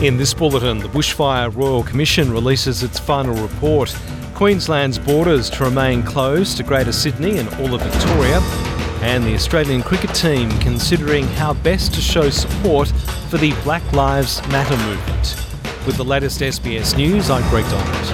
In this bulletin, the Bushfire Royal Commission releases its final report. Queensland's borders to remain closed to Greater Sydney and all of Victoria. And the Australian cricket team considering how best to show support for the Black Lives Matter movement. With the latest SBS News, I'm Greg Donald.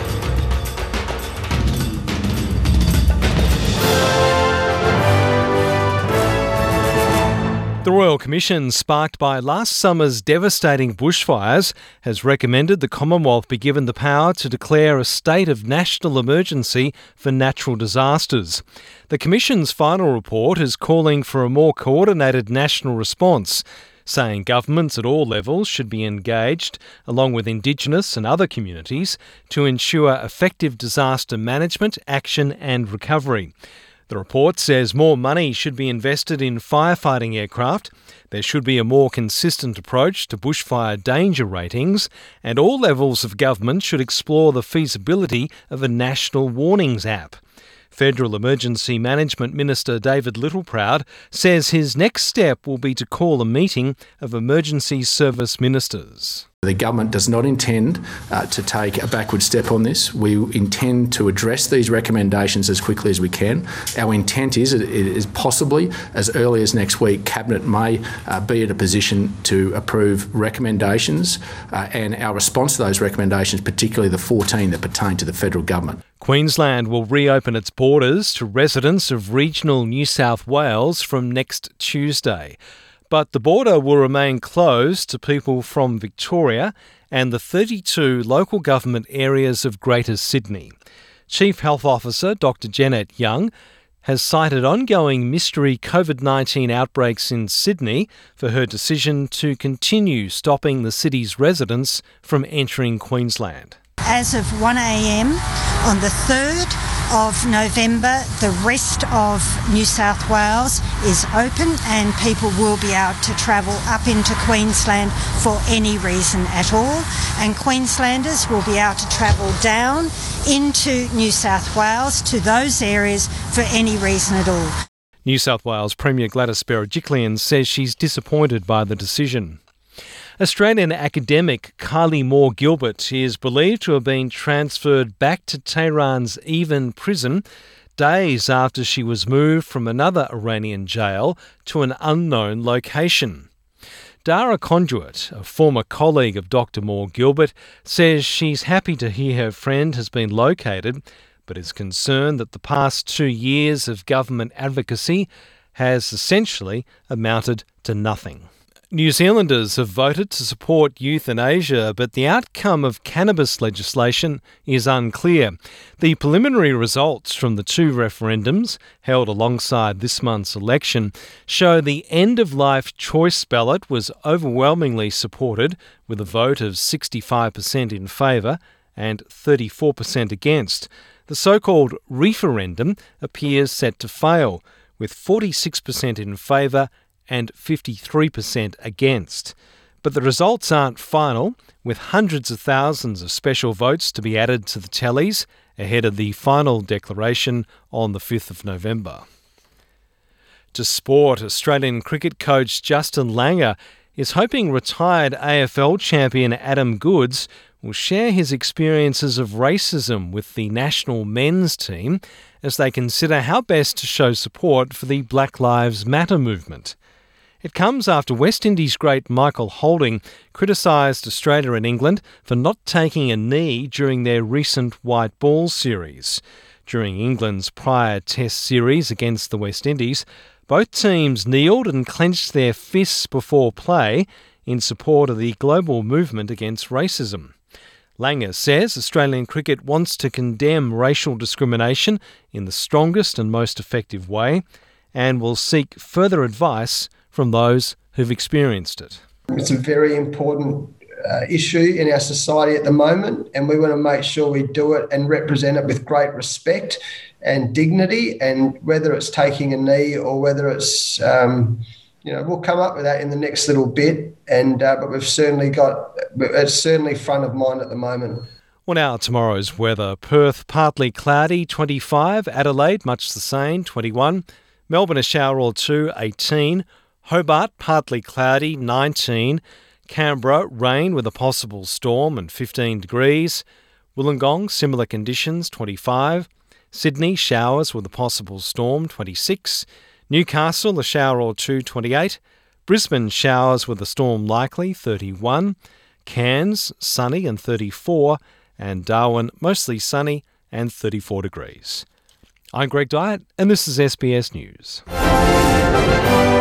The Royal Commission, sparked by last summer's devastating bushfires, has recommended the Commonwealth be given the power to declare a state of national emergency for natural disasters. The Commission's final report is calling for a more coordinated national response, saying governments at all levels should be engaged, along with Indigenous and other communities, to ensure effective disaster management, action and recovery. The report says more money should be invested in firefighting aircraft, there should be a more consistent approach to bushfire danger ratings, and all levels of government should explore the feasibility of a national warnings app. Federal Emergency Management Minister David Littleproud says his next step will be to call a meeting of emergency service ministers. The government does not intend to take a backward step on this. We intend to address these recommendations as quickly as we can. Our intent is possibly as early as next week, Cabinet may be in a position to approve recommendations and our response to those recommendations, particularly the 14 that pertain to the federal government. Queensland will reopen its borders to residents of regional New South Wales from next Tuesday. But the border will remain closed to people from Victoria and the 32 local government areas of Greater Sydney. Chief Health Officer Dr Janet Young has cited ongoing mystery COVID-19 outbreaks in Sydney for her decision to continue stopping the city's residents from entering Queensland. As of 1 a.m. on the 3rd of November, the rest of New South Wales is open and people will be able to travel up into Queensland for any reason at all. And Queenslanders will be able to travel down into New South Wales to those areas for any reason at all. New South Wales Premier Gladys Berejiklian says she's disappointed by the decision. Australian academic Kylie Moore-Gilbert is believed to have been transferred back to Tehran's Evin prison days after she was moved from another Iranian jail to an unknown location. Dara Conduit, a former colleague of Dr Moore-Gilbert, says she's happy to hear her friend has been located, but is concerned that the past 2 years of government advocacy has essentially amounted to nothing. New Zealanders have voted to support euthanasia, but the outcome of cannabis legislation is unclear. The preliminary results from the 2 referendums, held alongside this month's election, show the end-of-life choice ballot was overwhelmingly supported, with a vote of 65% in favour and 34% against. The so-called referendum appears set to fail, with 46% in favour and 53% against. But the results aren't final, with hundreds of thousands of special votes to be added to the tallies ahead of the final declaration on the 5th of November. To sport, Australian cricket coach Justin Langer is hoping retired AFL champion Adam Goodes will share his experiences of racism with the national men's team as they consider how best to show support for the Black Lives Matter movement. It comes after West Indies great Michael Holding criticised Australia and England for not taking a knee during their recent white ball series. During England's prior Test series against the West Indies, both teams kneeled and clenched their fists before play in support of the global movement against racism. Langer says Australian cricket wants to condemn racial discrimination in the strongest and most effective way and will seek further advice from those who've experienced it. It's a very important issue in our society at the moment, and we want to make sure we do it and represent it with great respect and dignity, and whether it's taking a knee or whether it's, we'll come up with that in the next little bit, but it's certainly front of mind at the moment. Well, now tomorrow's weather. Perth, partly cloudy, 25. Adelaide, much the same, 21. Melbourne, a shower or two, 18. Hobart, partly cloudy, 19. Canberra, rain with a possible storm and 15 degrees. Wollongong, similar conditions, 25. Sydney, showers with a possible storm, 26. Newcastle, a shower or two, 28. Brisbane, showers with a storm likely, 31. Cairns, sunny and 34. And Darwin, mostly sunny and 34 degrees. I'm Greg Dyett, and this is SBS News.